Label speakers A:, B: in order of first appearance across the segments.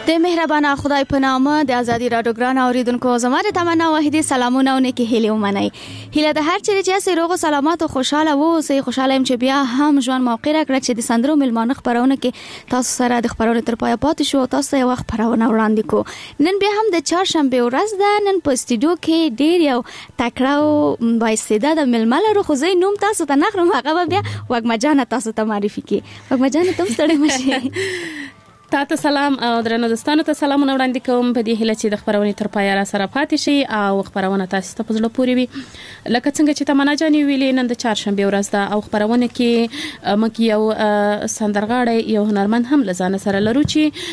A: د مهربانه خدای په نامه د ازادي راډیو ګران اوریدونکو زما د تمنا واحده سلامونه او نیکی هیله ومنئ. هیله د هر چیرې چې اسې روغ او سلامات او خوشاله اوسئ. خوشاله يم چې بیا هم ژوند موقع راکړه چې د سندرو ملمانه خبرونه کې تاسو سره د خبرونو تر پایه پاتې شو. تاسو ته یو خبرونه وړاندې کو. نن بیا هم د چهارشنبه ورځ ده. نن په استودیو کې ډیر یو تکړه او بااستعداد ململ رو خو زه نوم تاسو ته نخرم. هغه بیا وګما جان تاسو ته معرفي کی. وګما جان ته ستړي مشه.
B: تاسو سلام او درنو دوستانو ته سلامونه وړاندې کوم په دې هیله چې د خبرونې تر پایه را سره پاتې شي او خبرونه تاسو ته په زړه پورې وي. لکه څنګه چې تمنا جانې ویلې نن د چهارشنبه ورځ ده او خبرونه کې مکه یو سندرغاړی یو هنرمند هم لزانه سره لرو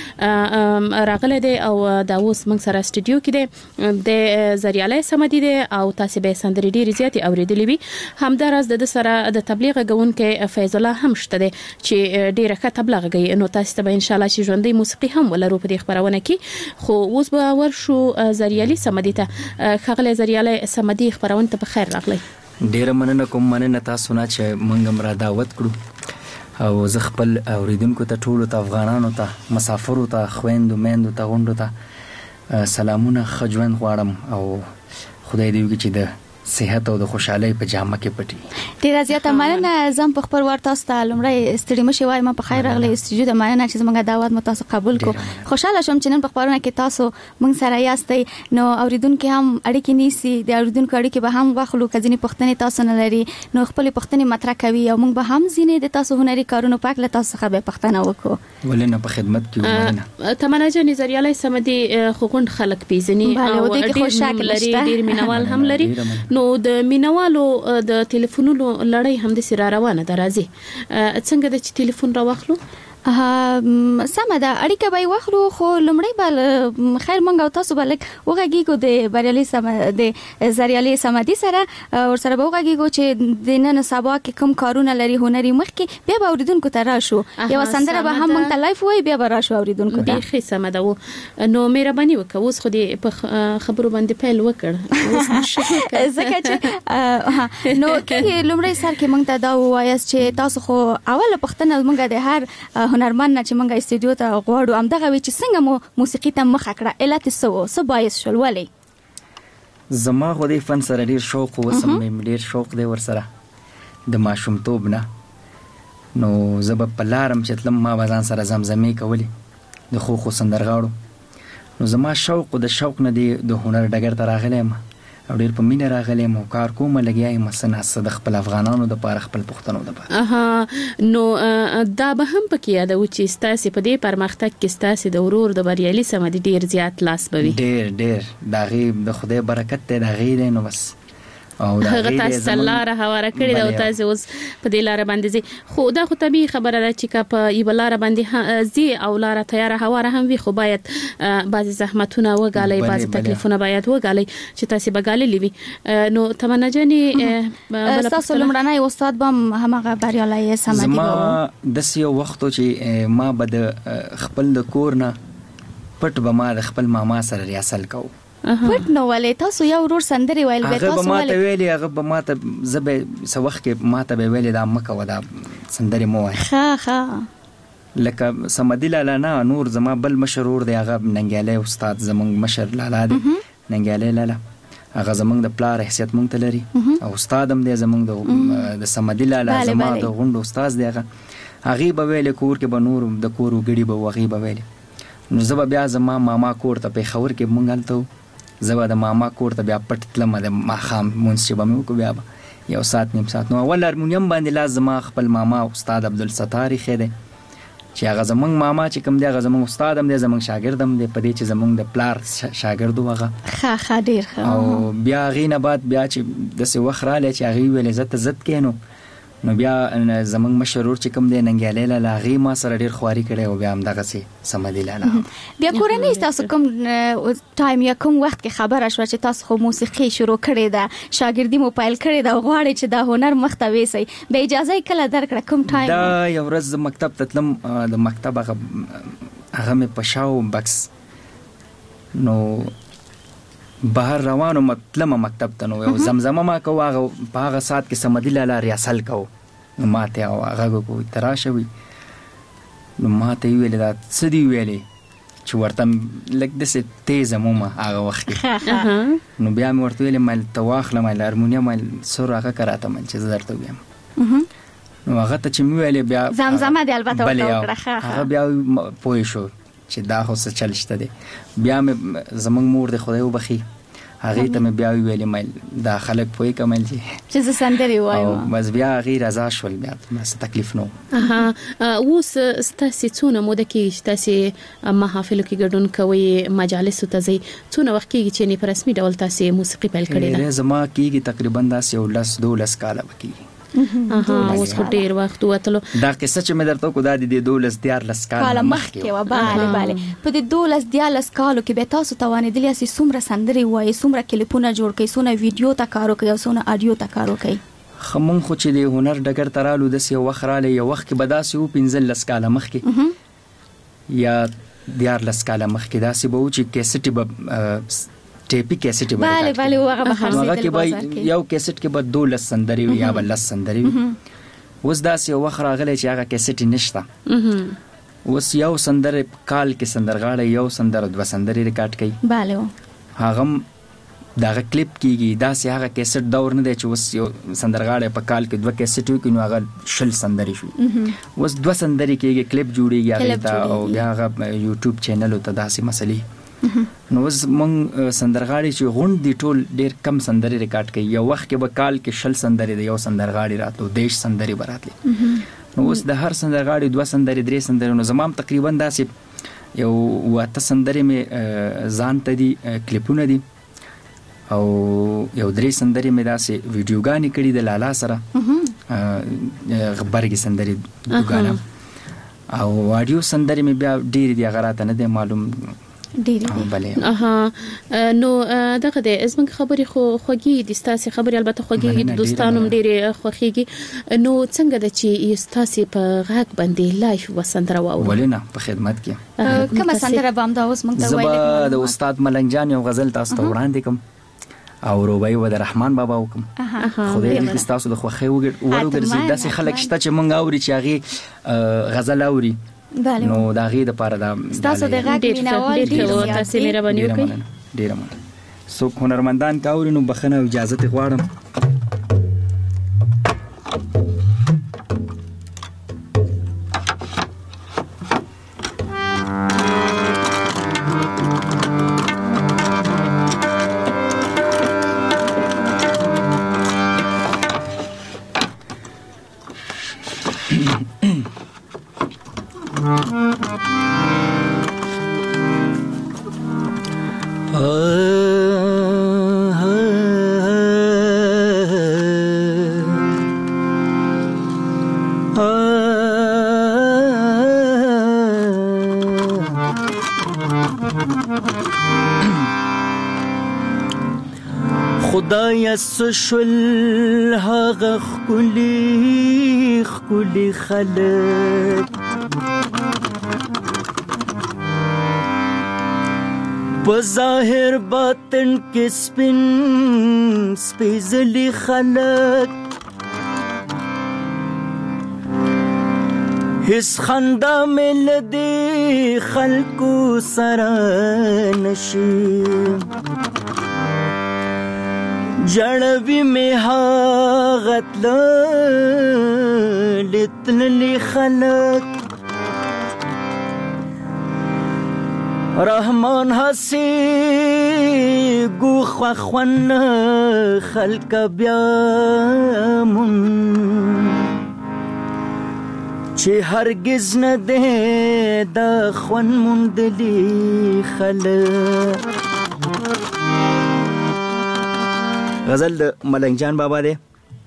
B: چې راغله دی او دا اوس موږ سره استودیو کې دی د زریاله سمدي دی او تاسو به سندري ډېری زیاتې اوریدلې وي. همدارس د سره د تبلیغ غونکې فیض الله هم شته دی چې ډېره ښه تبلیغ کوي. نو تاسو ته به ان شاء الله ژوندۍ موسیقي هم ولرو په دې خبرونه کې. خو اوس به ورشو زریالي سمدي ته. خغله زریاله سمدي خبرونه ته بخیر راغلی.
C: ډیره مننه کوم. مننه تاسو نه چې مونږ هم را دعوت کړو او زه خپل اوریدونکو ته ټولو ته افغانانو ته مسافرو ته خويندو میندو ته غونډو ته سلامونه خجوند غواړم او خدای دې وکړي چې د صحت او د خوشحالۍ په جامه کې پټي.
A: ډیره زیاته مننه. زم په خبر ورته تاسو لمړی استړي مشي وای ما په خیر راغلی استودیو د مننه چې زموږ دعوت مو تاسو قبول کو. خوشاله شوم چې نن په خبرونه کې تاسو موږ سره یاستئ. نو اوریدونکو هم اړیکې نیسي د اوریدونکو اړیکې به هم واخلو کځنی پښتنې تاسو نه لري نو خپل پښتنې مطرح کوي او موږ به هم زینې د تاسو هنري کارونو پاک له تاسو څخه به پښتنه وکړو.
C: ولنه په خدمت کې ومننه.
B: تمنا جان زریاله سمدي خوغون خلک پیژني او ډېر لري ډېر مینوال هم لري. نو د مینوالو د ټلیفونونو لړۍ هم د سره روانه ده. راځي څنګه د ټلیفون را واخلو؟ سمه ده اړیکه به واخلو خو لمړی بل خیر مونږ او تاسو بلک وګیګو د بریالي سم د زریالي سمدي سره ور سره وګیګو چې د نن سبا کې کوم کارونه لري هنري مخ کې بیا به اوریدونکو ته راشو. یو سندره به هم مونږ ته لایف وای بیا به راشو اوریدونکو ته. بخي سمه ده. نو مهرباني وکړه اوس خو دې په خبرو باندې پیل وکړ اوس
A: ځکه چې نو کې لمړی سر کې مونږ ته دا وایس چې تاسو خو اوله پښتنه مونږ د هر هنرمند نه چې مونږه استودیو ته غواړو ام دغه وی چې څنګه مو موسیقي ته مخ کړه علت څه باعث شول ولی
C: زما خو د فن سره ډیر شوق وسم مې ډیر شوق دی ور سره د ماشومتوب نه. نو زب په لارم چې تلم ما بازان سره زمزمې کولې د خو سندرغاړو. نو زما شوق د شوق نه دی د هنر ډګر ته راغلم او ډیر په مینه راغلم او کار کوم لګیایم مسنه صد خپل افغانانو د پاره خپل پښتنو د پاره.
B: نو دا به هم پکې یادو چې ستاسو په دې پرمختګ کې ستاسو د ورور د بریالي سمدي ډیر زیات لاس بوي.
C: ډیر دا غیب د خدای برکت ته دا غیر نو بس او دا
B: غیر تاسو لاره هواره کړی دا تاسو اوس په دې لاره باندې زی خو دا خو طبيعي خبره ده چې کا په یو لاره باندې زی او لاره تیار هواره هم وي خو باید بعضی زحمتونه وګالي بعضی تکلیفونه باید وګالي چې تاسو بګالي لوي. نو تمنا جاني
A: تاسو لمړنۍ استاد بم همغه بریالي سمدي
C: ما د سیو وخت چې ما بد خپل د کور نه پټ به ما د خپل ماما سره ریاسل کو
A: پټ نو ولې تاسو یو ورور سندري ویل به تاسو
C: ولې هغه به ما ته زبې سوخ کې ما ته ویل دا مکه ودا سندري مو
A: ها
C: لکه سمدي لالا نه نور زما بل مشرور دی هغه ننګاله استاد زمونږ مشر لالا دی ننګاله لالا هغه زمونږ د پلار حیثیت مونږ ته لري او استاد هم دی زمونږ د سمدي لالا زما د غونډو استاد دی هغه به ویل کور کې به نور د کور وګړي به وغي به ویل. نو زبا بیا زما ماما کور ته په خبر کې مونږ الته زبا د ماما کور ته بیا پټ تلم د ماخام مونږ به مو کو بیا یو سات نیم سات نو ول هارمونیم باندې لازم خپل ماما استاد عبدالستاری خیره چې هغه زمونږ ماما چې کوم دی هغه زمونږ استاد هم دی زمونږ شاګرد هم دی په دې چې زمونږ د پلار شاګرد وغه
A: ښه ډیر
C: او بیا غینه بعد بیا چې د څه وخت رااله چې هغه ویل زت کینو نو بیا زمونږ مشرور چې کوم دی ننګاله لاغي ما سره ډیر خواري کړي او بیا هم دغه سي سمدي لاله.
A: بیا کورنۍ تاسو کوم ټایم یا کوم وخت کې خبره شو چې تاسو خو موسیقي شروع کړې ده شاګردي مو پایل کړې ده غواړي چې دا هنر مخته وېسي به اجازه کله درکړه کوم ټایم
C: دا یو ورځ مکتب ته تلم د مکتب هغه مې پښاو بکس نو بهر روانو مطلب مکتب ته نو زمزمه ما کو هغه په هغه سات کې سمدي لاله ریاسل کو نو ماته هغه کو تراشوي نو ماته ویل دا څه دی ویلې چې ورته لږ داسې تیز مومه هغه وخت کې نو بیا مې ورته ویلې مایل ته واخله مایل هارمونیم مایل سور هغه که راته مایل چې زه درته ویم نو هغه ته چې مې ویلې بیا
A: زمزمه دې البته ورته وکړه
C: هغه بیا پوه شو چې دا خو څه چل شته دی بیا مې زموږ مور دې خدای وبخي هغې ته مې بیا ویلې مایل دا خلک پوهېږه مایل
A: چې زه سندرې وایم
C: بس بیا هغې رضا شول بیا څه تکلیف نه و
B: اوس ستاسې څونه موده کېږي چې تاسې محافلو کې ګډون کوئ مجالسو ته ځئ څونه وخت کېږي چې په رسمي ډول تاسې موسیقي پیل کړې ده
C: زما کېږي تقریبا داسې 10-12 کاله به کېږي
B: اوس خو ډېر وخت وتلو
C: دا قصه چې مې درته وکړو دا د 12-14 کاله مخکې
A: وه بله بله په دې 12-14 کالو کې بیا تاسو توانېدلي یاستئ څومره سندرې ووایئ څومره کلیپونه جوړ کړئ څونه ویډیو ته کار وکړئ او څونه اډیو ته کار وکړئ
C: ښه مونږ خو چې د هنر ډګر ته رالو داسې یو وخت رالی یو وخت کې به داسې و 15 کاله مخکې یا 14 کاله مخکې داسې به و چې کیسټې به ټیپی کیسټ به
A: بله بله هغه به خرڅېدل بازار کې
C: یو کیسټ کې به 12 سندرې وي یا 10 سندرې وي اوس داسې یو وخت راغلی چې هغه کیسټ نشته اوس یو سندره کال کې سندرغاړی یو سندره 2 سندرې ریکارډ کوي
A: بله
C: هغه دغه کلیپ کېږي داسې هغه کیسټ دور نه دی چې اوس یو سندرغاړی په کال کې 2 کیسټ وکړي نو هغه 20 سندرې شوي اوس 2 سندرې کېږي کلیپ جوړېږي هغې ته او بیا هغه یوټیوب چینلو ته داسې مسلې نو اوس مونږ سندرغاړي چې غونډ دي ټول ډېر کم سندرې ریکارډ کوي یو وخت کې به کال کې 20 سندرې د یو سندرغاړي راتلو 10 سندرې به راتلې نو اوس د هر سندرغاړي 2 سندرې 3 سندرې نو زما هم تقریبا داسې یو 8 سندرې مې ځان ته دي کلیپونه دي او یو 3 سندرې مې داسې ویډیوګانې کړي د لالا سره غبرګې سندرې وګاڼه او اډیو سندرې مې بیا ډېرې دي هغه راته نه دی معلوم
A: ډېرې دي
B: نو دغه د زموږ خبرې خو خوږې دي ستاسې خبرې البته خوږې د دوستانو هم ډېرې خوښېږي نو څنګه ده چې ستاسې په غږ باندې لایف وسندره واورو
C: ولې نه په خدمت کې
A: کومه سندره به همدا اوس موږ ته ویلی
C: زه به د استاد ملنګ جان یو غزل تاسو ته وړاندې کوم او روبای و د رحمان بابا وکم خدای دې تاسو د خوښۍ وګرځي داسې خلک شته چې مونږ اوري چې هغه غزل اوري نو دا غي د پاره دا
A: تاسو د غږ مینوال
B: ډېر تاسو مهرباني وکړئ
C: ډېر مننه څوک هنرمندان کاوري نو بخنه او اجازه ته غواړم
D: خدای سشل هغه خکلی خلق بظاهر باطن کې سپین سپیزلی خلق هیڅ خندا مل دی خلقو سره نشي جړوي می هاغت لتللی خلق رحمان حسی گوخ خوان خلق بیامون چه هرگز نده دا خوان مندلی خلق
C: غزل د ملنګ جان بابا دی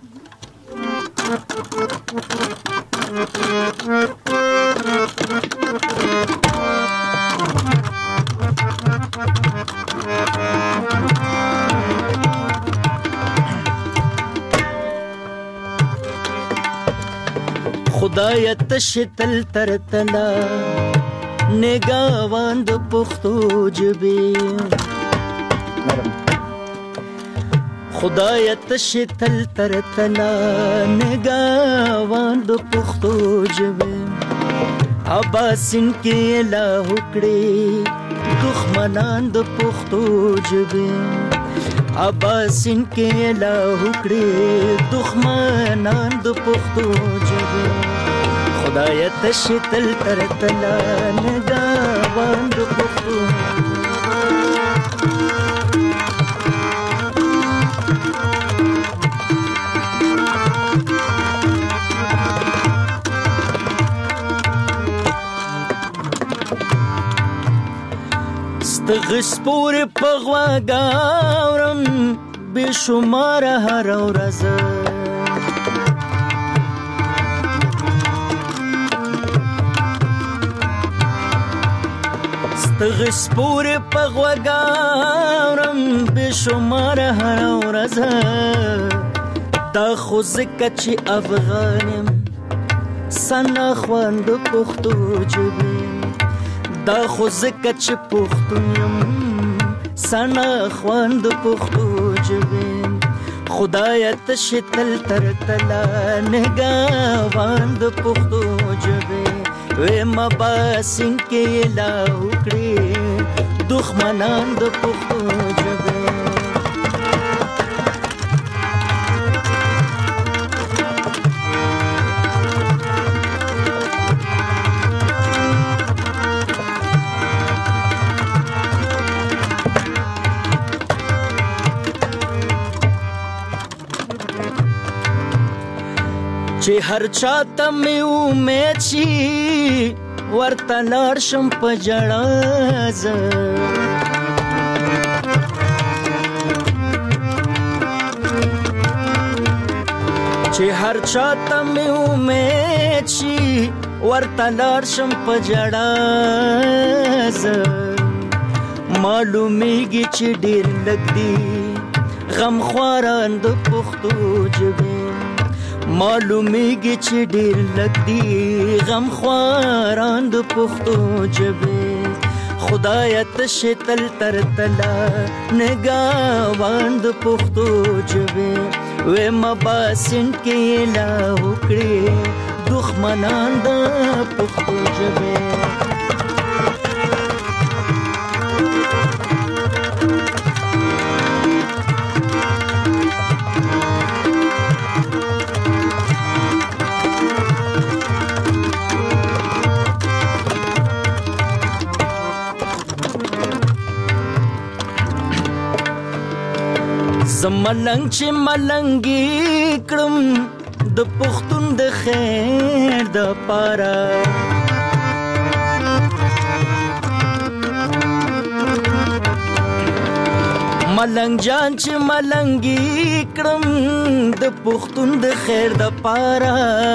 D: خدای تشتل ترتلا نگاوان د پښتو ژبې خدای تشتل ترتلا نگاوان د پښتو ژبې اباسین کې لا وکړي دښمنان د پښتو ژبې اباسین کې لا وکړي دښمنان د پښتو ژبې خدای تشي تل تر تلا نگاوان د پښتو غسپور پغوا گاورم بشمار هر ورځ غسپور پغوا گاورم بشمار هر ورځ دا خو زکه چې افغانم سنا خوند پښتو ژبه دا خو زکه چې پښتون یم سنا خوند پښتو ژبې خدای تشي تل تر تلا نگاوان د پښتو ژبې وې مباسین کې لا وکړي دښمنان د پښتو ژبې چې هر چاته مې امید شي ورته لاړ شم په ژړا زه چې هر چاته مې امید شي ورته لاړ شم په ژړا زه معلومیږي چې ډېر لږ دي غمخواران د پښتو ژبې معلومیږي چې ډېر لږ دي غمخواران د پښتو ژبې خدای تشي تل تر تلا نگاوان د پښتو ژبې وې مباسین کې لا وکړي دښمنان د پښتو ژبې زملنګ چې ملنګي کړم د پښتون د خیر د پاره ملنګ جان چې ملنګي کړم د پښتون د خیر د پاره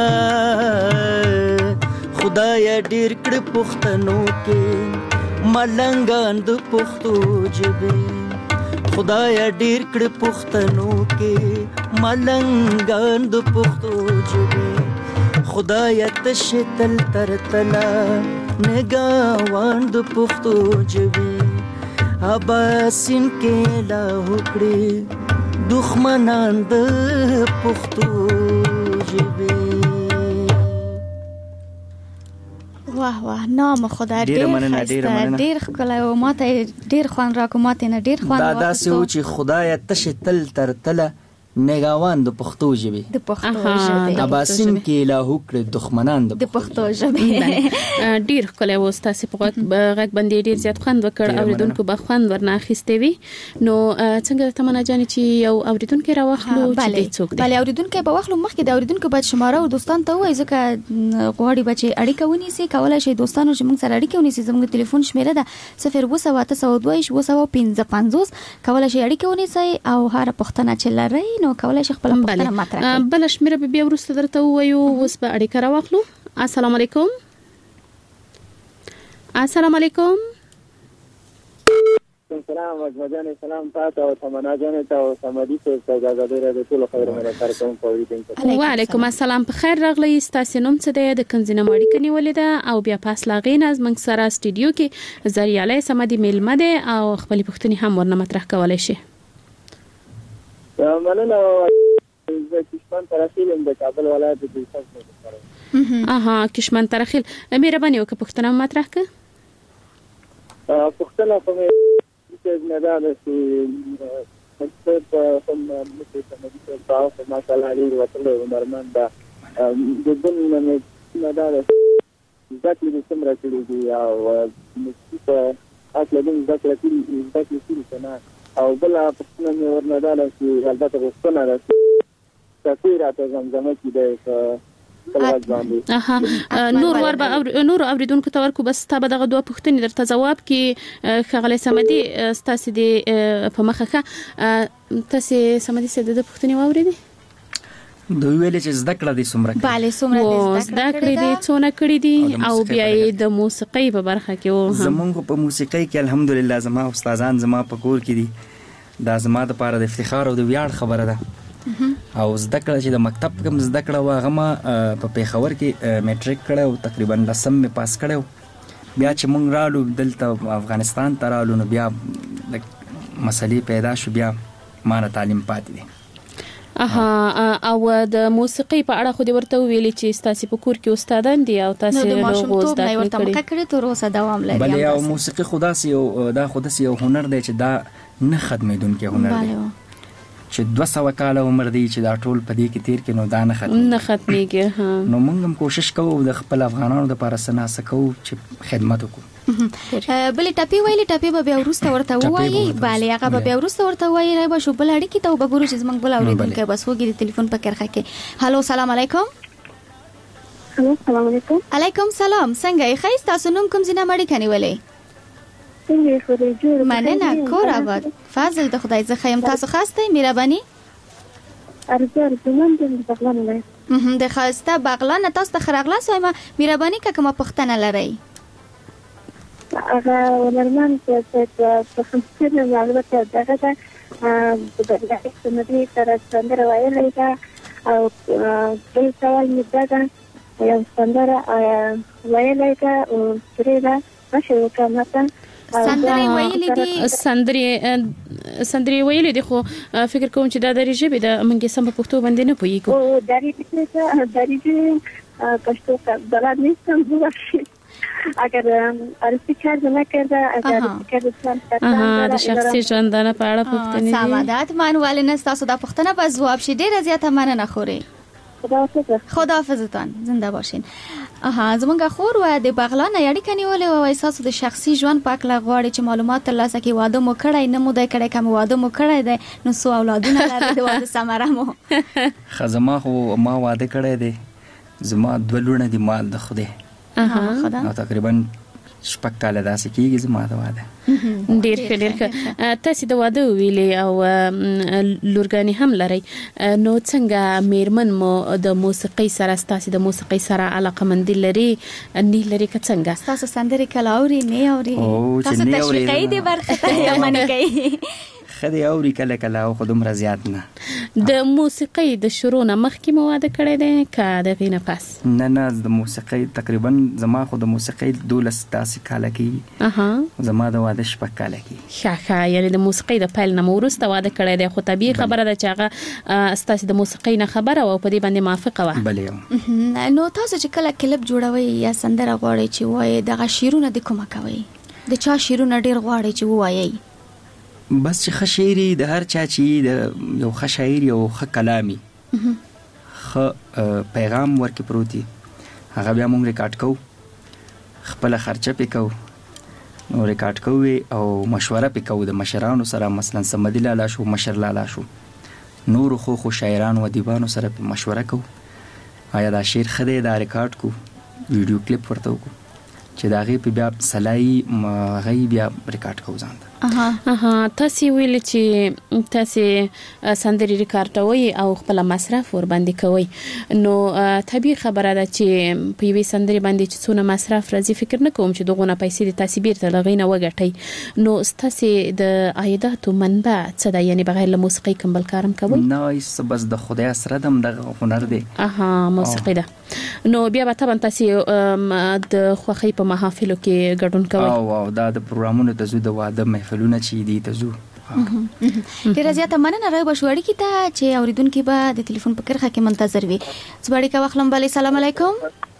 D: خدای ډېر کړ پښتنو کې ملنګان د پښتو ژبې خدای ډېر کړ پښتنو کې ملنګان د پښتو ژبې خدای تشي تل تر تلا نگاوان د پښتو ژبې اباسین کې لا وکړي دښمنان د پښتو ژبې
A: واه واه نام خدا ډېر ډېر ښکلی او ماته ډېر خوند راکو ماته نه ډېر خوند
C: دا داسې و چې خدای تشي تل تر تله نگاوان د پښتو ژبې
A: د پښتو ژبې
C: اباسین کې لا وکړي دښمنان د
A: پښتو ژبې
B: ډیر ښکلی و تاسو په غږ باندې ډیر زیات خوند وکړ اوریدونکو به خوند ورنه اخیستې وي نو څنګه تمنا جانې چې یو اوریدونکو راوخلو چې د څوک دی
A: بله اوریدونکو به واخلو مخکې د اوریدونکو باید شماره او دوستان ته وایي ځکه غواړي بچي اړیکه ونیسي کولای شي دوستانو چې موږ سره اړیکه ونیسي زموږ ټلیفون شمیره ده 02822 کولای شي اړیکه ونیسي او هر پښتنه چې لري نو کولای شي خپل پښتنه مطرح کړي
B: بل شمیره به بیا ورسته درته وایو اوس به اړیکه راوخلو السلام علیکم السلام علیکم
E: سلام اجمجان سلام تاسو او تمنا جان ته او سمدي ته اجازه لرئ ټول خبره مې کارکوم پوریدم
B: وعلیکم السلام په خیر راغلی تاسو نوم څه دی د کنزینه ماړی کني ولیدا او بیا پاس لاغین از موږ سره سټډیو کې زریاله سمدي میلمه ده او خپل پښتني هم ورنه مطرح کولای شي
E: مننه زه کشمن طرفیم د کابل ولایت د
B: کشمن ترخیل مهرباني وکړه پښتنه مطرح کړه
E: پښتنه په نه ده چې په کوم مثل سمدي په ماشاءالله لري وته عمرمن دا د دنیا نه ده ځکه چې څومره کړي دي او په اصل دې ځکه چې څنګه او بل پښتنه ورنه ده چې البته پښتنه ده تاسو راته زمزمه کې ده
B: نور اوریدونکو ته ورکو بس تا به دغه دوه پوښتنې درته جواب کې خغلی سمدي ستاسو د په مخه تاسو سمدي څه د پوښتنې واورېدې
C: دوی ویل چې زده کړه دي څومره
A: bale څومره
B: زده کړې دي څونه کړې دي او بیا د موسیقۍ په برخه کې
C: زمونږ په موسیقۍ کې الحمدلله زما استادان زما په کور کې دي دا زما د لپاره د افتخار او د ویاړ خبره ده او زده کړه چې د مکتب کوم زده کړه واغه ما په پیښور کې میټریک کړو تقریبا 10 می پاس کړو بیا چې مونږ رالو دلته افغانستان ته رالو نو بیا مسلې پیدا شو بیا ما نه تعلیم پاتې دي
B: او د موسیقۍ په اړه خو دې ورته ویلي چې تاسو په کور کې استادان دي او تاسو
A: د ماشومتوب نه ورته مخه کړې تر اوسه دوام لري
C: بل یو موسیقي خدا سي او دا خود سي یو هنر دی چې دا نه ختمېدونکي هنر دی چې 200 کال عمر دی چې دا ټول په دې کې تیر کې نو دا نه
B: ختمېږي
C: نو موږ هم کوشش کوو د خپل افغانانو لپاره سنا سکو چې خدمت وکړو
A: بلې ټاپي ویلې ټاپي به بیا ورسته ورته وایي bale هغه به بیا ورسته ورته وایي راي به شو بل اړیکې ته وګورو چې زمنګ بل اورېدونکو بس وګوري ټلیفون په کرخه کې هالو سلام علیکم
F: السلام علیکم
A: علیکم سلام څنګه یې خیس تاسو نوم کوم ځنه مړی کني ولې مننه کور آباد فضل د خدای څخه يم تاسو خاصه مهرباني
F: ارزمن د بغلان نه
A: د خاصه بغلان تاسو ته خرغلا سوما مهرباني کومه پښتنه لري
F: هغه ولرمن چې په خمسه معلومات دغه د سمدي سره څنګه وایي دا او بل سوال مې دا یو څنګه وایي دا او پرې دا مشه وکړه
A: سندري ویلې دي خو فکر کوم چې دا د ریجبې د منګي سم په پښتو باندې نه پويګو
F: او دریجه پښتو بلد نیستم بوشي اگر ارتکار نه کړه اگر
B: د شخصي ژوندانه په اړه پوښتنه دي
A: سمادات مانواله نه تاسو د پښتنه په جواب شي ډیره زیاته مننه خوري خداحافظتان زنده باشین زمونږ خور و د بغلان یړی کني ولې و احساس د شخصي ژوند پاک لغواړي چې معلومات ترلاسه کوي واده مو کړای نه مو د کړای کوم واده مو کړای دی نو سو اولادونه لري د واده سمره مو
C: خزما خو ما واده کړای دی زما دولونه دی مال د خوده
A: خدا
C: نو تقریبا شپږ کال داسې کېږي زما د واده
B: ډیر ښه تاسو د واده ویلې او لورګانی هم لري نو څنګه میرمن مو د موسیقۍ سره تاسو د موسیقۍ سره علاقه مند لري نه لري که څنګه
A: تاسو سندري کلاوري نه اوري تاسو تشویقي دي برخه ته یمن کوي
C: خدي اوري کله کله او خودم رضایت نه
B: د موسیقۍ د شروع نه مخکې مواده کړی دی که د غینه پس
C: نه د موسیقۍ تقریبا زما خو د موسیقۍ 12 کال کې زما د واده شپږ کال کې
B: ښه یعنی د موسیقۍ د پیل نه ورسته واده کړی دی خو طبيعي خبره ده چې هغه ستاسو د موسیقۍ نه خبره او په دې باندې موافقه و
C: بلې
A: نو تاسو چې کله کلپ جوړوي یا سندره غواړي چې وایي دغه شیرونه د کومه کوي د چا شیرونه ډیر غواړي چې وایي
C: بس چې خشيري د هر چا چې د یو خشاعر یو خ کلامي خ پیغام ورکې پروتي هغه بیا موږ ریکارډ کوو خپل خرچه پکاو نو ریکارډ کوو او مشوره پکاو د مشرانو سره مثلا سمدي لاله شو مشر لاله شو نور خو شاعرانو و دیوانو سره مشوره کوو آیا دا شعر خدای دا ریکارډ کو ویډیو کلیپ ورته کو چې دا غي په بیا سلای غي بیا ریکارډ کوو ځان
B: تاسو ویل چې تاسو سندري ریکارډوي او خپل مصرف ور باندې کوي نو طبيعي خبره ده چې په یوې سندري باندې چې څونه مصرف راځي فکر نه کوم چې دغه نه پیسې د تاسو بیرته لغینه وګټي نو تاسو د عایداتو منبع څه ده یعنی بغیر له موسیقي کوم بل کارم کوي
C: نه بس د خدای سره دم د هنر دی
B: موسیقي ده نو بیا به طبعا تاسو د خوخي په محافلو کې ګډون کوي
C: او دا د پروګرامونو د زو د واده محفلونه چې دي تاسو
A: ډیر زیاته مننه راي بشوړی کی ته چې اوریدونکو به د ټلیفون په کرخه کې منتظر وي زبړی کا وخلم بلی سلام علیکم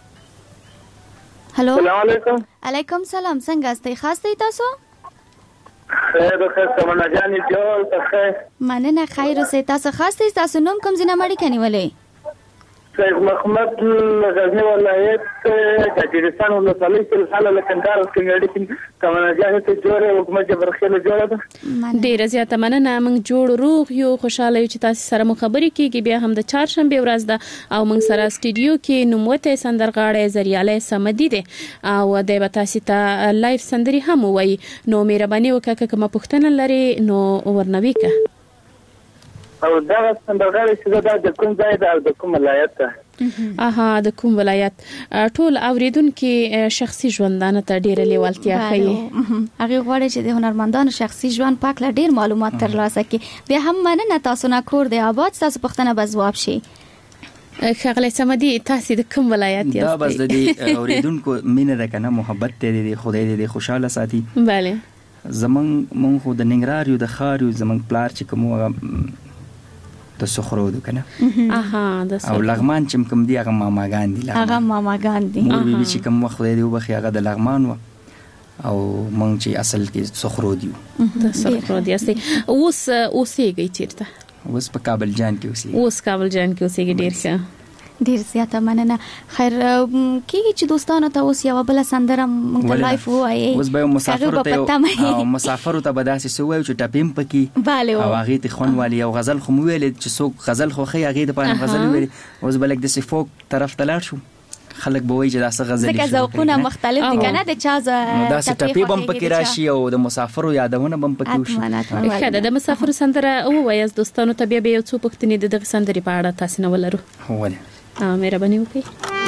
A: هلو
E: السلام علیکم.
A: علیکم سلام، څنګه استئ؟ خاص دی تاسو؟
E: خیر تمنا جان جوړ تخه.
A: مننه خیر اوسئ. تاسو خاص دی؟ تاسو نوم کوم ځای نه مړی کنيولې؟
E: شیخ محمد غزنی ولایت تاجرستان ولسوالۍ کې حاله لکندار کمیډي کې تمنا جان ته جوړه حکومت جبرخیل جوړه ده.
B: ډیره زیاته مننه. موږ جوړ روغ یو، خوشاله یو چې تاسو سره مو خبرې کیږي. بیا هم د چهارشنبه ورځ ده او موږ سره سټډیو کې نوموته سندرغاړی زریاله سمدي ده او د تاسو ته لایف سندري هم وایي. نو مهرباني وکړه کومه پوښتنه لري نو ورنوي کا.
E: او دا سندرغاړی چې د کوم ځای ده او د کوم ولایت ده؟
B: د کوم ولایت. ټول اوریدونکو شخصي ژوندانه ته ډیره لیوالتیا کوي.
A: هغه غواړي چې د هنرمندانو شخصي ژوند پاک له ډیر معلومات ترلاسه کړي. بیا هم مننه تاسو نه کور دی آباد. تاسو پوښتنه به جواب شي.
B: خغلی سمدي تاسو د کوم ولایت یاست؟
C: دا بس د دې اوریدونکو مینه ده کنه، محبت دې خدای دې خوشاله ساتي.
B: bale
C: زمون مونږ خو د ننګرهار یو، د خار یو، زمون پلار چې کوم د سخرو کنه او لغمان چې کوم دی هغه ماماګان دي.
A: هغه ماماګان دي.
C: مور بي چې کوم وخت دی وبخي هغه د لغمان و او مونږ چې اصل کې سخرو دي.
B: د سخرو دي اصلي. اوسېږي چیرته؟
C: اوس په کابل جان کې اوسېږي.
B: اوس کابل جان کې اوسېږي. ډیر ښه،
A: ډیر زیاته مننه. خیر کیږي چې دوستانو ته اوس یو بل سندره موږ ته لایف وایي.
C: اوس به مسافر ته او مسافر ته بداسي سوي چې ټاپیم پکې او هغه ته خون والی او غزل خو ویل چې څوک غزل خو خي هغه د پاره غزل ویل. اوس بلک د سفوک طرف تلار شو خلک به وایي چې دا څه غزل دي.
A: ځکه ذوقونه مختلف دي کنه. د چا
C: دا ټاپی بم پکې راشي او د مسافرو یادونه بم پکې وشي.
B: خاله د مسافر سندره او وایي دوستانو ته بیا یو څو پښتنې د سندري په اړه تاسو نه ولرو.
C: هو
B: مهرباني وکړئ.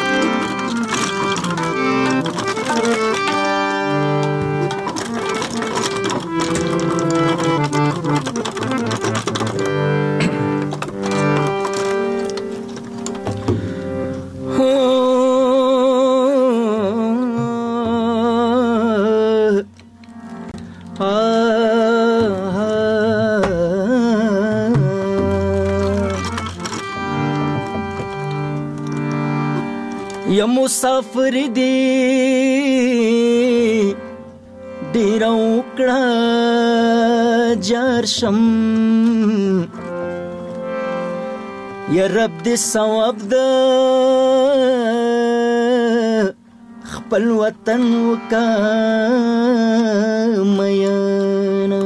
D: یا مسافر دی ډیر وکړه جارشم یا رب دې ثواب د خپل وطن وکا میانا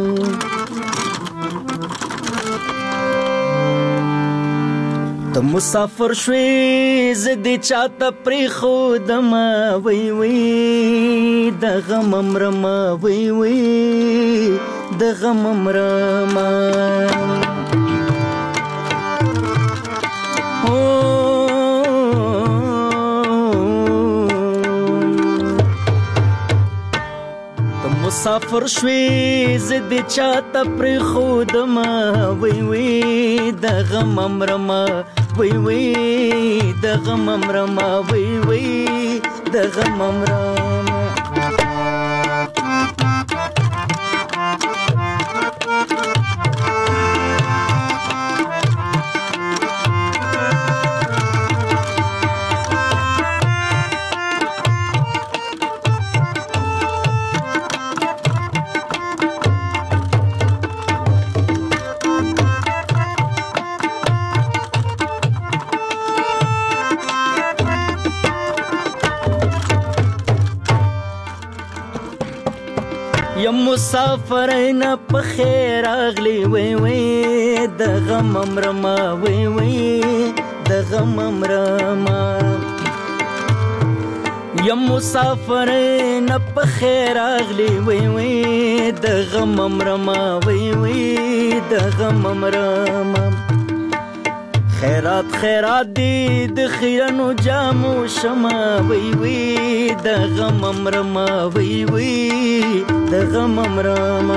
D: ته مسافر شوې زدي چاته پرې خودما وی وی د غم امرما وی وی د غم امرما مسافر شوې زدي چاته پرې خودما وی وی د غم امرما وی وی د غم امرما وی وی د غم امرما مسافر نه په خیر اغلی وی وی د غم امرما وی وی د غم امرما یم مسافر نه په خیر اغلی وی وی د غم امرما وی وی د غم امرما خیرات خیرات دی د خیرانو جامو شما وی وی د غم امرما وی وی د غم امرما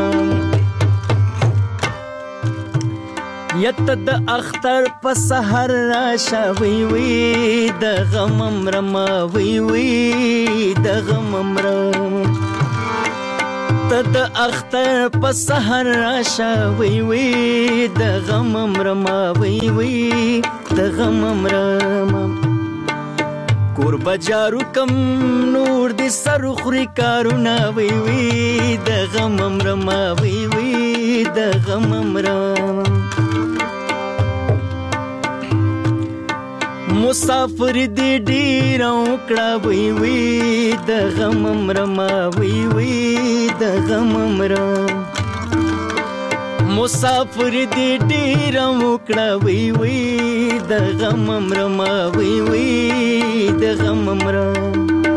D: یت د اختر په سحر راشه وی وی د غم امرما وی وی د غم امرما د اختر په سحر راشه وی وی د غم امرما وی وی د غم امرما کور بجارو کم نور دی سر خوري کارونه وی وی د غم امرما وی وی د غم امرما مسافر دی ډیر وکړه وی وی د غم امرما وی وی د غم امرما مسافر دی ډیر وکړه وی وی د غم امرما وی وی د غم امرما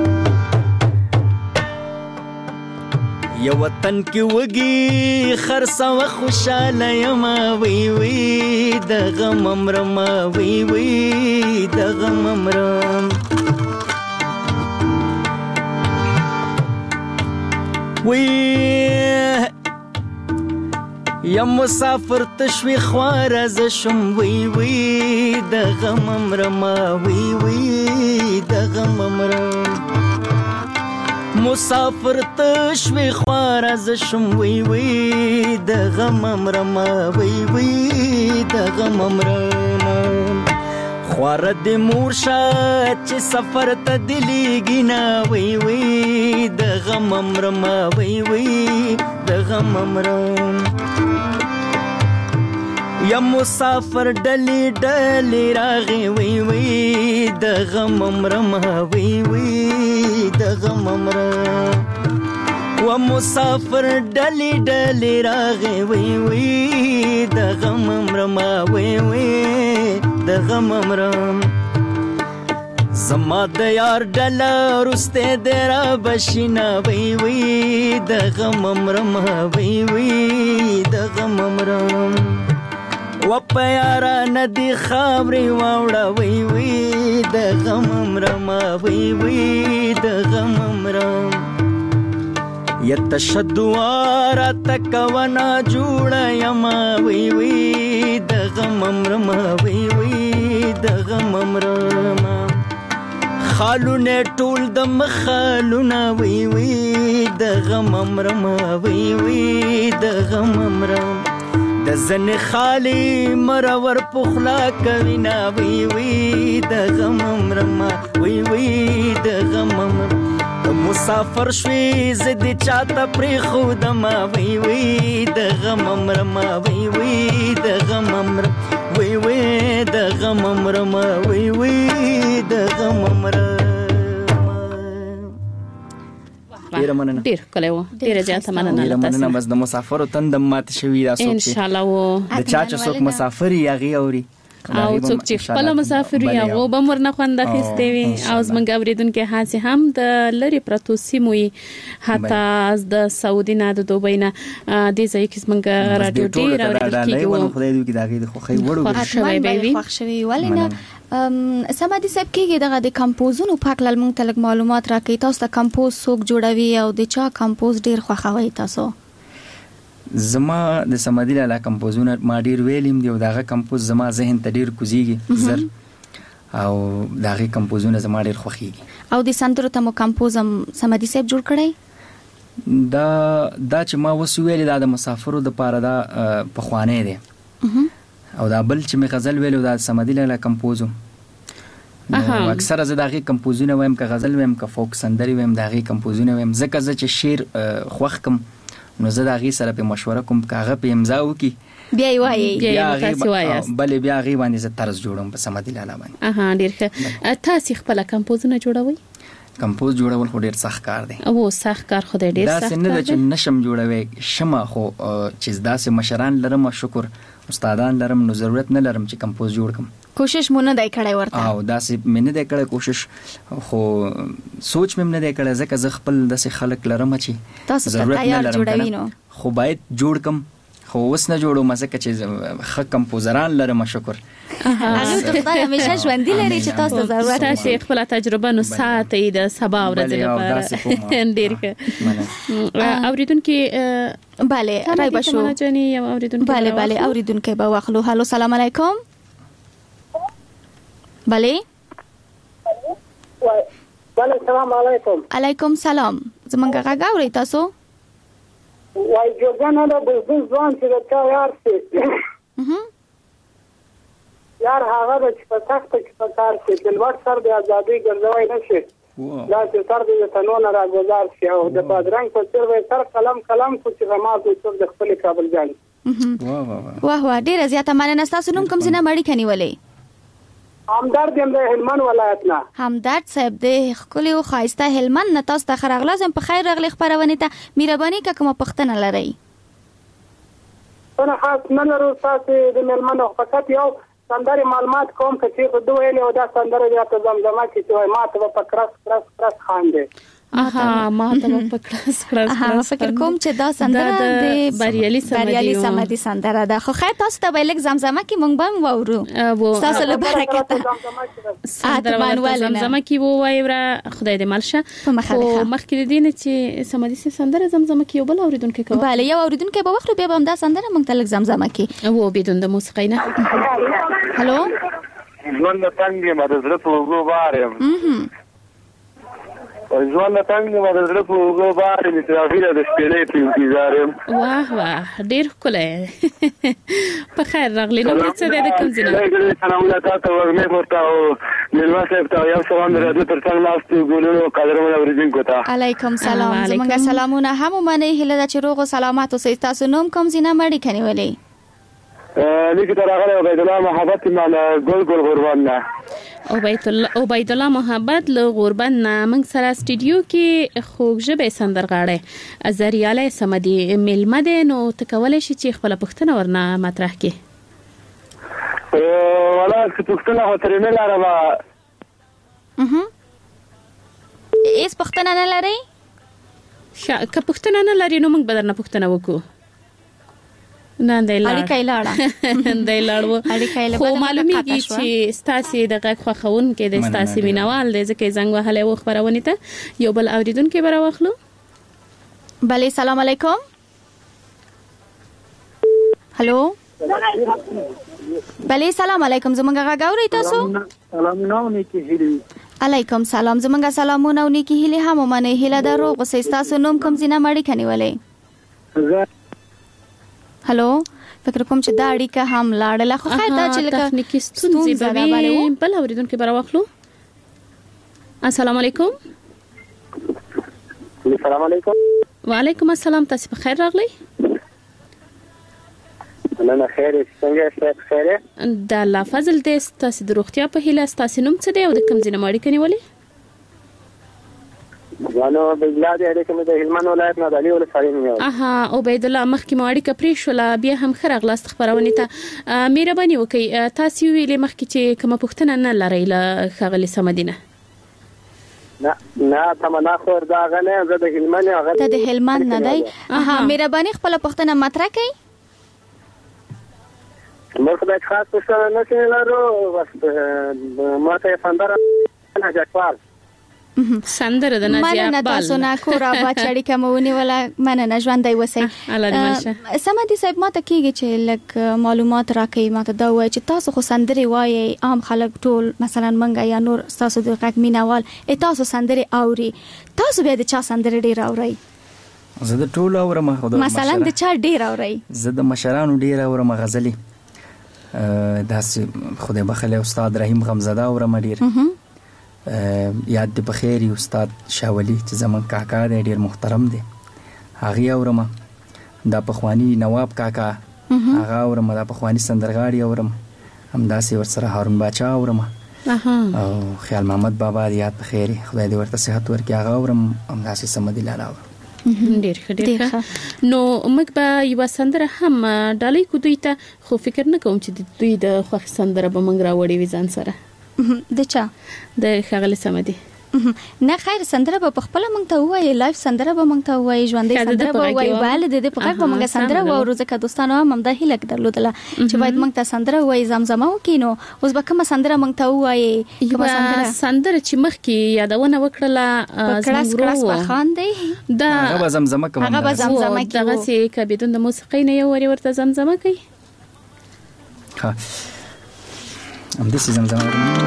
D: یو وطن کې وږي خرڅه و خوشاله یما وی وی د غم امرما وی وی د غم امرما وی یا مسافر تشوی خوار از شم وی وی د غم امرما وی وی د غم امرما مسافر تشوی خوار از شم وی وی د غم امرما وی وی د غم امرما خوار د مورشا چې سفر ته دلیږي نا وی وی د غم امرما وی وی د غم امرما یا مسافر ډلی ډلی راغی وی وی د غم امرما وی وی د غم امرما و مسافر ډلی ډلی راغی وی وی د غم امرما وی وی د غم امرما زما د یار ډله رسته درا بشینا وی وی د غم امرما وی وی د غم امرما و پیارا ندی خاوري واوړه وی وی د غم امرما وی وی د غم امرما یتشدوارا تکونا جوړه یما وی وی د غم امرما وی وی د غم امرما خالونه ټول د مخالونه وی وی د غم امرما وی وی د غم امرما د زن خالی مرور پخلا کوینا وی وی د غم امرما وی وی د غم امرما مسافر شوی زد چاته پری خودما وی وی د غم امرما وی وی د غم امرما وی وی د غم امرما وی وی د غم امرما ډیر مننه
B: ډیر کله و ډیر زیاته مننه
C: مننه بس د مسافر تندم مات شوی دا څوک
B: ان شاء الله و
C: د چا چې څوک مسافر یغي اوري
B: او څوک چې خپل مسافر یا غو بمر نه خوند اخیستې وي او زمونږ اوریدونکو هڅه هم د لری پروتو سیموي حتی د سعودي نه د دوبۍ نه د ځای کې زمونږ رادیو ډیر اوریدونکو
C: کیږي خدای دې کې داګه خو خی وړو
A: شوی بیبي خوښ شوی ولنه سمادي صاحب کېږي دغه د کمپوزونو پاک لال مونږ ته معلومات راکړي تاسو ته کمپوز څوک جوړوي او د چا کمپوز ډیر خوښوي تاسو
C: زما د سمادي لاله کمپوزونه ما ډیر ویلم دی او دغه کمپوز زما ذهن ته ډیر کوزيږي زر او دغه کمپوزونه زما ډیر خوښيږي
A: او د سندرو ته مو کمپوزم سمادي صاحب جوړ کړی
C: دا چې ما وسویل د مسافرو د پاره دا پخوانه دی او دا بل چې می غزل ویلو دا سمادي لاله کمپوزو اکثر از دغه کمپوزونه وایم که غزل وایم که فوک سندري وایم دغه کمپوزونه وایم ځکه چې شعر خوښ کم نو زه دغه سره په مشوره کوم کاغه په امضا وکي
A: بیا وایي
C: بل بیا غي باندې زه طرز جوړم په سمادي لاله باندې
B: ډیر ښه تاسو خپل کمپوزونه جوړوي
C: کمپوز جوړول خو ډیر سخت کار دی
B: او سخت کار خو ډیر سخت
C: دا څنګه چې نشم جوړوي شمه خو چې داسې مشران لرم شکر استادان لرم نو ضرورت نه لرم چې کمپوز جوړ کم
A: کوشش مونږ نه دی کړی ورته
C: او داسې مې نه دی کړی کوشش خو سوچ مې نه دی کړی ځکه زه خپل داسې خلک لرم چې
A: ضرورت نه لرم
C: خو باید جوړ کم خو اوس نه جوړو مزه چې ښه کمپوزران لرم شکر
A: هغه ته خدای همیشه ژوندۍ لري چې تاسو ضرورت
B: تاسو خپل تجربه نو ساتي د سبا ورځې لپاره ډیر ښه اوریدونکو
A: bale رایبه شو bale اوریدونکو به واخلو هالو سلام علیکم bale
G: السلام علیکم
A: علیکم سلام زمونږ غږ اورئ تاسو
G: وای جوړګانو د بزنس ځوان چې تا یار سي لار هغه د چې په سخت کې په کار کې د لوړ سر د ازادي ګرځوي نشي دا چې سر د تنون راګزار شي او د بادرنګ په څیر وي سر قلم کو چې غما د څو د خپل کابل ځان
A: واه ډیره زیاته مننه تاسو نوم کوم ځنه مړی کنيولې
G: همدرد هم د هلمند ولایت نه
A: همدرد صاحب د خولي او خایسته هلمند نه تاسو ته خرغلازم په خیر راغلی خبرونه ته مهرباني کوم پښتنه لري
G: انا خاص نه لرو تاسو د ملمنو فقط یو سندره معلومات کوم چې په دوه ویلو دا سندره یا ته زمزمه چې ماته په کرس خاندې
B: ما ته په کرس
A: فکر کوم چې دا سندره د
B: بریالي
A: سمدي سندره ده خو خیر تاسو ته ویلک زمزمه کې مونږ به وورو تاسو له برکت
B: زمزمه کې وای ورا خدای دې مالشه او مخکې دې نه چې سمدي سندره زمزمه کې وبل اوریدونکو کوي
A: bale یو اوریدونکو به وخت به هم دا سندره مونږ ته لک زمزمه کې
B: او بدون د موسیقۍ نه
A: هالو
H: ژوند څنګه مدرسه په وګوارم ژوند څنګه مدرسه په وګوارم چې افیره د شپې په انتظار یم
B: واه ډیر کوله په خیر راغلی نو څه دې کوم ځای
H: سلام علیکم ورمه کوتا او ملواسه ته یو سلام درته تر څنګه لاستو ګولو قدرمن اوریدونکو ته
A: علیکم سلام زمونږ سلامونه هم منه هله چې روغ او سلامات اوسئ تاسو نوم کوم ځای مړی کنيولې
H: لیکي تر هغه عبید الله محبت مال ګل غربان نه
B: عبید الله محبت له غربان نه موږ سره سټډیو کې خوږژبه سندرغاړي ازریاله سمدي ملمده نو تکولې شي چې خپل پښتنه ورنه مطرح کې
H: ولا چې پښتنه هترې نه لاره
A: ایس پښتنه نه لري
B: که پښتنه نه لري نو موږ بدرنه پښتنه وکړو نه
A: اړیکې لاړو
B: خو معلومیږي چې ستاسو د غږ خوښون کې د ستاسو مینوال د ځکه زنګ وهله و خبرونه ته یو بل اوریدونکو به راوخلو
A: bale سلام علیکم هالو bale سلام علیکم زمونږ غږ اورئ تاسو
G: سلامونه نیکی هیلي
A: علیکم سلام زمونږ سلامونه نیکی هیلي هم منه هیله درو غوسه تاسو نوم کوم ځینه مړی کنيولې هالو فکر کوم چې دا اړیکه هم لاړله خو خیر دا چې لکه
B: تخنیکی ستونزې به بل اوریدونکو به راوخلو السلام علیکم
G: السلام علیکم
B: وعلیکم السلام تاسو په خیر راغلی
G: انا خیر څنګه خیر
B: د الله فضل دې تاسو د روغتیا په هیله تاسو نوم څه دی او د کوم ځای مړی کنيولې
G: زانو بلاد علیکم د هلمند ولایت نه دلی ول سالم یو
B: عبید الله مخکې ماړی کپری شولا بیا هم خرغلاست خبرونه ته مهرباني وکي تاسو ویلې مخکې چې کوم پښتنه نه لري له خغلی سمدینه
G: نه تمنا خور دا غنه زه د هلمند هغه
A: د هلمند نه دی مهرباني خپل پښتنه مطرح کړئ
G: موږ د خاص څه نه لرو بس ماته سندره نه جوړ
B: سندره د نازیه
A: مننه تاسو نه کورا بچړی کومونی ولا مننه ژوندۍ وسی سمدي صاحب ماته کیږي چې لک معلومات راکې ماته دا وای چې تاسو خو سندري وایي عام خلک ټول مثلا منګه یا نور تاسو د غږ مینوال تاسو سندري اوري تاسو به د چا سندري ډیر اوري
C: زه د ټول اورم
A: مثلا د چا ډیر اوري
C: زه د مشرانو ډیر اورم غزلي داسې خدای بخله استاد رحیم غمزاده اورم ډیر یاد د بخیر استاد شاولی چې زمون کاکا ډیر محترم دی هغه اورم د پخوانی نواب کاکا هغه اورم د پخوانی سندرغاړي اورم همداسې ورسره هارون باچا اورم او خیال محمد بابا یاد بخیر خدای دې ورته صحت ورکړي هغه اورم همداسې سمدي لاله
B: ډیر نو موږ به یو سندره هم ډالۍ کو دوی ته خو فکر نه کوم چې دوی د خوښ سندره به موږ راوړي وي ځان سره
A: د چا
B: د خغل سمدي
A: نه خیر سندره به خپل مونږ ته وایي لایف سندره به مونږ ته وایي ژوندۍ سندره به وایي bale د دې په کار به مونږ سندره وورو ځکه دوستانو هم د هیله درلودله چې باید مونږ ته سندره وایي زمزمه وکینو اوس به کومه سندره مونږ ته وایي
B: کومه سندره چې مخکې یادونه وکړه
A: کلاس په خان دی
C: دا هغه زمزمه کوم
A: هغه زمزمه کوي
B: دغه سي کبیدون د موسیقۍ نه یو ورته زمزمه کوي
C: ها ام دې زمزمه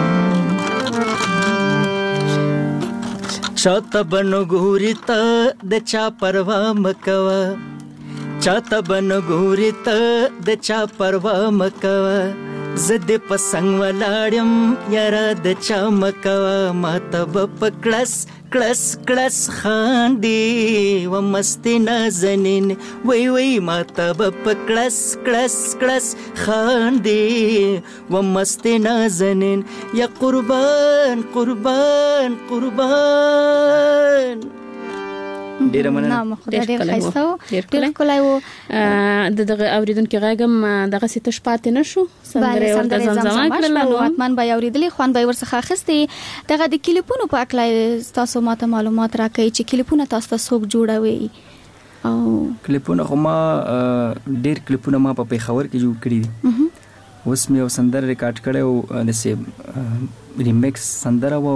D: چاته بنو ګوري ته د چا پروا مکوا چاته بنو ګوري ته د چا پروا مکوا زده پسنګ ولاړم یاره د چا مکوا ماته به پکړس کړس کړس خاندي و مستې نازنین وای وای ماته به پکړس کړس کړس خاندي و مستې نازنین یا قربان قربان قربان.
C: ډیر مننه.
A: ډیر ښایسته ډیر ښکلی و.
B: دغه اوریدونکو غږم دغه ستش پاتې نشو سندره ورته زمزمه کړله نو
A: حتمان به اوریدلی خوند به ورڅخه اخیستی. دغه د کلیپونو په اړه تاسو ماته معلومات راکړئ چې کلیپونه تاسو ته څوک جوړوي؟ او
C: کلیپونه خو ما ډیر کلیپونه ما په پیښور کې جوړ کړي دي. اوس مې یو سندره ریکارډ کړی و د ریمیکس سندره و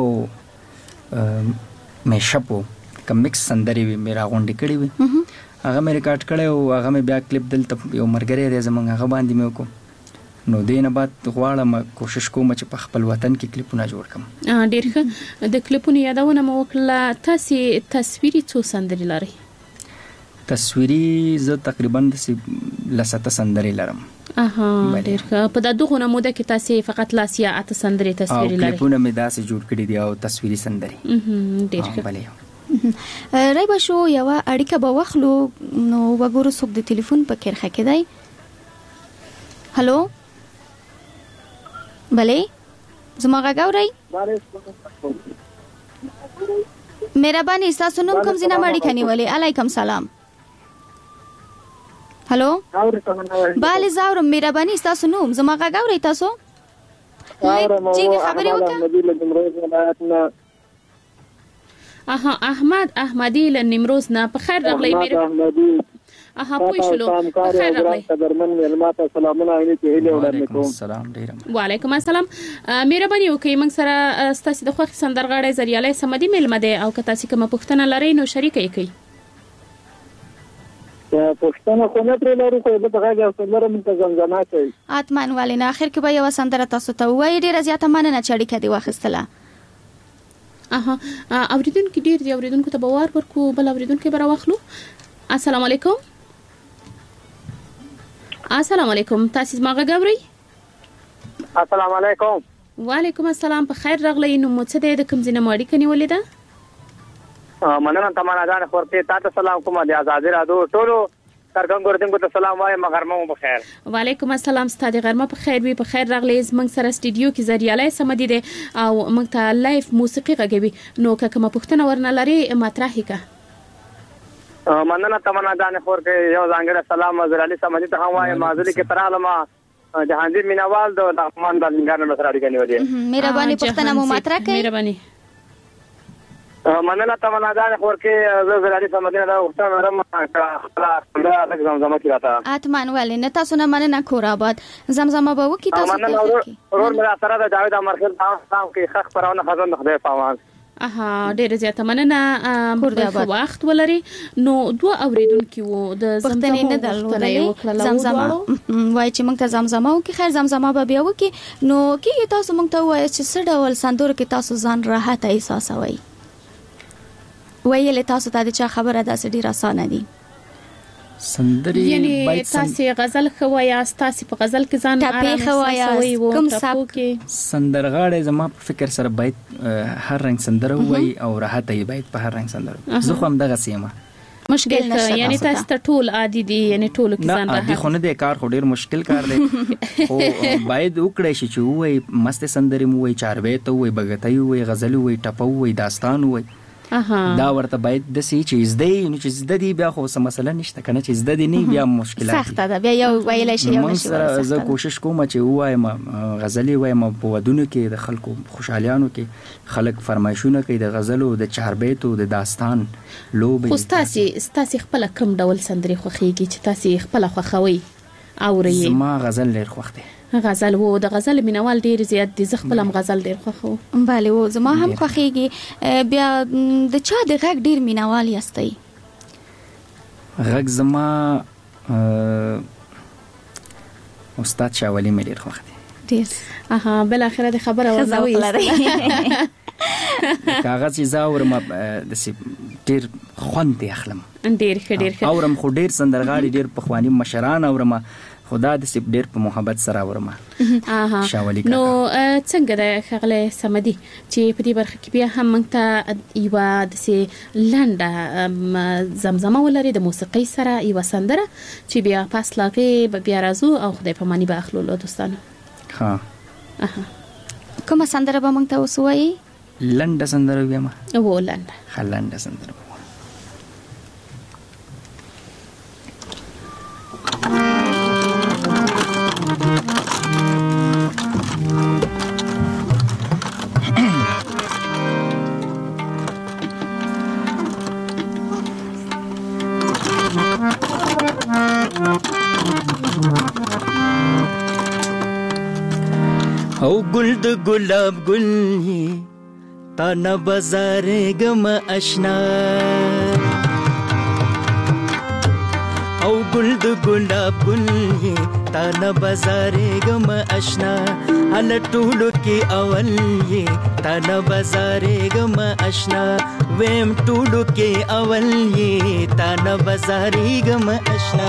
C: میشپ و کوم مکس سندري وي مې راغونډې کړې وي هغه مې ریکارډ کړی او هغه مې بیا کلیپ دلته یو مرګري دی زمونږ هغه باندې مې وکړو. نو دینه بعد غواړم کوشش کوم چې په خپل وطن کې کلیپونه جوړ کړم.
B: ډېر ښه. د کلیپونو یادونه مو وکړه. تاسو تصویري څو سندري لرئ؟
C: تصویري زه تقریبا د لسته سندري لرم.
B: ډېر ښه. په دغه نموده کې تاسو فقط لاس یا اته سندري تصویري لرئ؟
C: کلیپونه مې داسې جوړ کړي دي او تصویري سندري.
B: ډېر ښه.
A: رای بشو یو اړیکه به واخلو نو وګورو څوک د ټلیفون په کرخه کې دی. هالو بله زما غږ اورئ؟ مهرباني ستاسو نوم کوم ځای نه اړیکه نیولې؟ علیکم سلام. هالو بله زه اورم. مهرباني ستاسو نوم زما غږ اورئ تاسو؟ خبرې وکړه.
B: احمد احمدی له نیمروز نه. په خیر راغلی میره احمدی. پوه شلو. په خیر راغلی.
G: قدرمن ملمات سلامونه علیکم
C: وعلیکم السلام. ډیر
B: وعلیکم السلام. مهرباني وکړئ موږ سره ستاسو د خوښ سندرغاړي زریاله سمدي ملمه ده او که تاسو کوم پوښتنه لرئ نو شریک یې کړئ.
G: پښتنه خو نه پرې لرو خو به هغه سندره منتظم زما کوي.
A: اتمن ولینه اخر کې به یو سندره تاسو ته وایي. ډیره زیاته مننه چې اړیکه دی واخیستله.
B: اوریدونکو ډیر دی. اوریدونکو ته باور ورکو. بل اوریدونکو به راوخلو. السلام علیکم. السلام علیکم. تاسو ما غږ اورئ؟
G: السلام علیکم.
B: وعلیکم السلام. په خیر راغلی. نو مو څه د کوم ځای نه اړیکه نیولې ده؟
G: مننه تمنا جان خورته تاسو سلام کوم د آزادی رادو ټولو کارګنګ ورته ته سلام وایم. غرمه مو بخیر.
B: وعلیکم السلام. ستاسو غرمه په خیر وي. په خیر راغلی. موږ سره سټډیو کې زریاله سمدي ده او موږ ته لایف موسیقي غږوي. نو که کوم پوښتنه ورنه لري مطرح کا.
G: مننه تمنا جان خورته یو ځانګړی سلام زریاله سمدي ته وایم. مازلی کې تراله ما جهانگیر مینوال د رحمان د لنګانو سره اړیکه نیولې.
A: مهرباني پوښتنه مو مطرح کړئ.
B: مهرباني.
G: مننه تمنا جان خورته زریاله سمدي دا وختونه رم کړه زمزمه کی راته.
A: اتمن ولینه تاسو نه مننه کور آباد. زمزمه به وکي تاسو ته.
G: ورور مې سره د جاوید امرخیل تاسو کې خخ پرونه خزان خدای پامان.
B: ډېر زیاته مننه. وخت ولري. نو دوه اوریدونکو د
A: زمزمه نه درلودلې. زمزمه وای چې موږ ته زمزمه وکي. خیر زمزمه به بیا وکي. نو کې تاسو موږ ته وای چې څه ډول سندور کې تاسو ځان راحت احساسوي؟ ویل تاسو ته د چا خبره داسې ډیر اسانه دي؟
C: سندري
B: یعنی تاسو غزل خوایا تاسو په غزل کې ځان
A: آرام خوایا کوم سبک
C: سندرغاړي زما په فکر سره باید هر رنگ سندره وای او راحت یې باید په هر رنگ سندره. زه خو هم دغه سیمه
B: مشکل نشته. یعنی تاسو ته ټول عادي دي. یعنی ټول کې ځان راحت.
C: نه خو نه دی کار خو ډیر مشکل کار دی. خو باید وکړی شي چې وای مست سندري مو وای چاربه ته وای بغتای وای غزل وای ټپو وای داستان وای. دا ورته باید د سې چې زده نو چې زده دی بیا خو څه مسله نشته کنه چې زده دی نه بیا مشکلات
A: سخت ده. بیا یو ویلای شي یو نشي.
C: زه کوشش کوم چې وایم غزلې وایم په ودونو کې د خلکو خوشحالیانو کې خلک فرمایشونه کوي د غزلو د چاربیتو د داستان لوبې.
B: خو تاسو خپل کوم ډول سندري خوخيږي چې تاسو خپل خوخوي اوري؟
C: زما غزل ډیر خوښ دی.
B: غزل وو د غزل مینوال ډیر زیات دي. زه خپل هم غزل ډیر خوښو.
A: bale وو زما هم خوښيږي. بیا د چا د غږ ډیر مینوال یاستئ؟
C: غږ زما استاد شاولی مې ډیر خوښ دی.
A: ډیر
B: بل اخره د خبره وځوي
C: کاغذ چې زاورم د ډیر خوند اخلم.
B: ډیر ښه.
C: اورم خو ډیر سندرغاړي ډیر پخوانی مشران اورم خدا د سپ ډیر په محبت سره ورما شاولي
B: نو څنګه د خغله سمدي چې په دې برخه کې بیا هم موږ ته یو د سي لنډه زمزمه ولري د موسیقي سره یو سندره چې بیا پاس لاګي بیا راځو او خدای په مانی به اخلو له دوستانو.
C: ها
A: کومه سندره به موږ ته وسوي؟
C: لنډه سندره بیا ما
B: او لنډه
C: سندره
D: او گل د گلاب گل تا نه بازار گم اشنا او گل د گلاب گل تا نه بازار گم اشنا هل ټولو کې اول تا نه بازار گم اشنا ویم ټولو کې اول تا نه بازار گم اشنا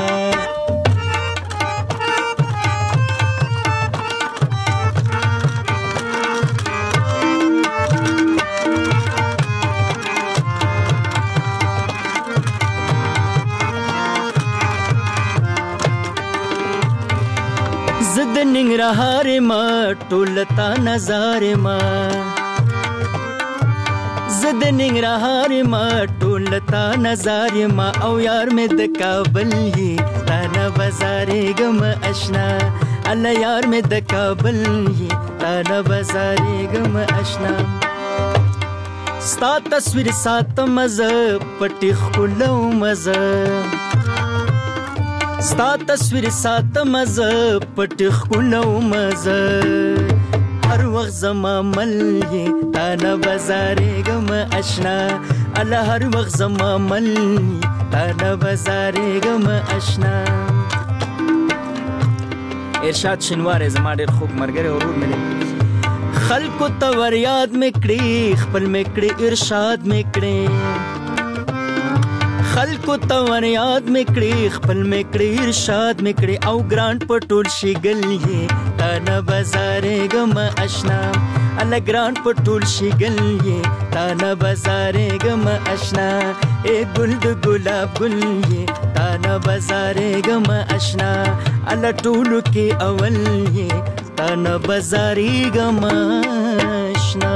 D: زد ننګرهار ما ټولتا نظر ما زد ننګرهار ما ټولتا نظر ما او یار مې د کابل یې تا نه بازار غم آشنا الله یار مې د کابل یې تا نه بازار غم آشنا ستا تصویر سات مزه پټي خلو مزه ستا تصویر سات مزه پټ خلو مزه هر وخت زما مل یې تا نه بازار غم آشنا الله هر وخت زما مل تا نه بازار غم آشنا
C: ارشاد شنوار زما ډېر خوب مرګره ورور مې
D: خلکو ته ور یاد مې کړې خپل مې کړې ارشاد مې کړې خلکو ته ور یاد مې کړې خپل مې کړې ارشاد مې کړې او ګرانټ په ټول شګل یې تا نه بازار غم آشنا الله ګرانټ په ټول شګل یې تا نه بازار غم آشنا اے ګل د ګلاب ګل یې تا نه بازار غم آشنا الله ټولو کې اول یې تا نه بازار غم آشنا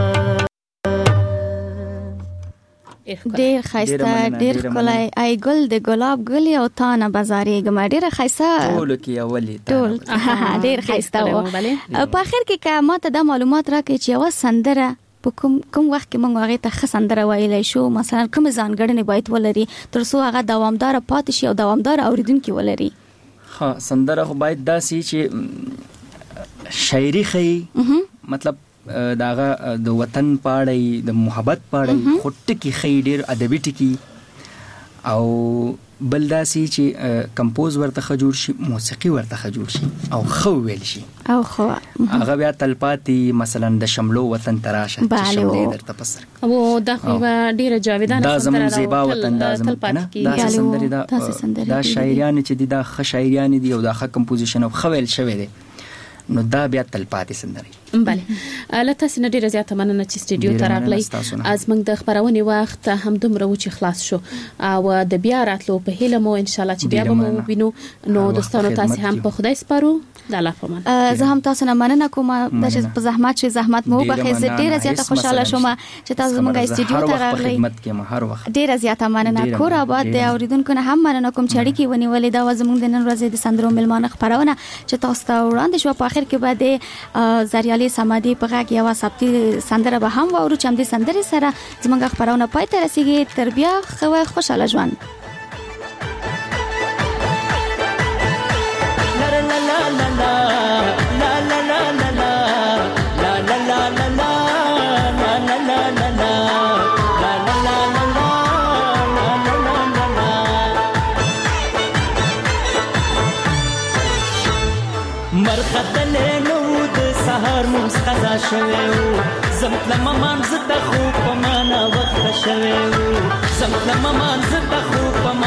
A: ډیر خایسته ډیر کولای ای ګل د ګلاب ګل او تا نه بازارې ګم ډیر خایسته
C: ټول کې اولی
A: ټول ډیر خایسته و په اخر کې که ماته د معلومات راکړي چې یو سندره په کوم وخت کې موږ هغه ته سندره ویلای شو مثلا کوم ځانګړنې باید ولري تر څو هغه دوامدار پاتې شي او دوامدار اوریدونکو ولري.
C: ها سندره خو باید داسې چې شاعري خي مطلب داغه د وطن پاړی د محبت پاړی خټ کی خی ډیر ادبی ټکی او بلداسي چې کمپوز ورته خجور شي موسیقي ورته خجور شي او خو ویل شي
A: او خو
C: هغه بیا تلپاتي مثلا د شملو وطن تراشه چې شملې درته پسر
B: او دا خو ډیره جاویدانه
C: دا زمون زیبا وطن دا زمون دا سندري دا شاعریان چې دا ښه شاعریان دي او دا ښه کمپوزیشن او خو ویل شوی دی نو دا بیا تلپاتي سندري.
B: بله لته سن ډیره زیاته مننه چې سټډیو ته راغلی از موږ د خبرونې وخت هم دومره و چې خلاص شو او د بیا راتلو په هیله مو ان شاء الله چې بیا به مو وینو نو دوستانو تاسو هم په خدای سپارو د الله په امان.
A: زه هم تاسو نه مننه کوم چې په زحمت مو بخښه ډیره زیاته خوشاله شوم چې تاسو موږ سټډیو ته راغلی
C: خدمت کې ما هر وخت
A: ډیره زیاته مننه کور آباد د اوریدونکو نه هم مننه کوم چې اړیکې ونیولې دا زموږ د نن ورځې د سندرو ملمانه خبرونه چې تاسو ته وړاندې شو په اخر کې بعد زریالي سمادي په غږ یو ثبتي سندره به هم وورو چې هم دې سندري سره زموږ خبرونه پای ته رسیږي تر بیا خوشاله ژوند.
D: قضا شویو زمت لممان زد خوب پا مانا وقت شویو زمت لممان زد خوب پا